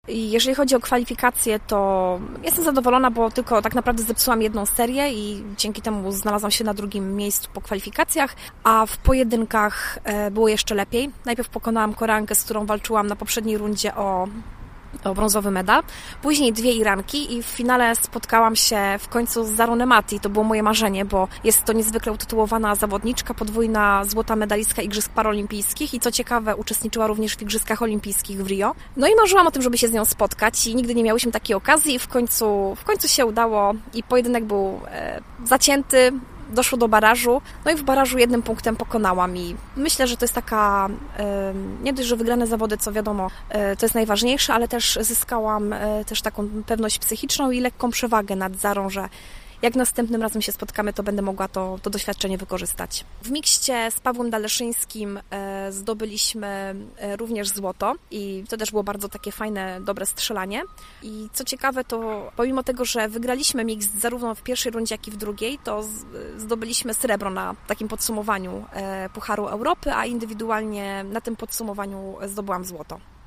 I jeżeli chodzi o kwalifikacje, to jestem zadowolona, bo tylko tak naprawdę zepsułam jedną serię i dzięki temu znalazłam się na drugim miejscu po kwalifikacjach, a w pojedynkach było jeszcze lepiej. Najpierw pokonałam Koreankę, z którą walczyłam na poprzedniej rundzie o brązowy medal. Później 2 Iranki i w finale spotkałam się w końcu z Zarą Nemati. To było moje marzenie, bo jest to niezwykle utytułowana zawodniczka, podwójna złota medalistka Igrzysk Paralimpijskich i co ciekawe uczestniczyła również w Igrzyskach Olimpijskich w Rio. No i marzyłam o tym, żeby się z nią spotkać i nigdy nie miałyśmy takiej okazji i w końcu się udało i pojedynek był zacięty. Doszło do barażu, no i w barażu 1 punktem pokonałam i myślę, że to jest taka, nie dość, że wygrane zawody, co wiadomo, to jest najważniejsze, ale też zyskałam też taką pewność psychiczną i lekką przewagę nad Zarą, że jak następnym razem się spotkamy, to będę mogła to doświadczenie wykorzystać. W mikście z Pawłem Daleszyńskim zdobyliśmy również złoto i to też było bardzo takie fajne, dobre strzelanie. I co ciekawe, to pomimo tego, że wygraliśmy miks zarówno w pierwszej rundzie, jak i w drugiej, to zdobyliśmy srebro na takim podsumowaniu Pucharu Europy, a indywidualnie na tym podsumowaniu zdobyłam złoto.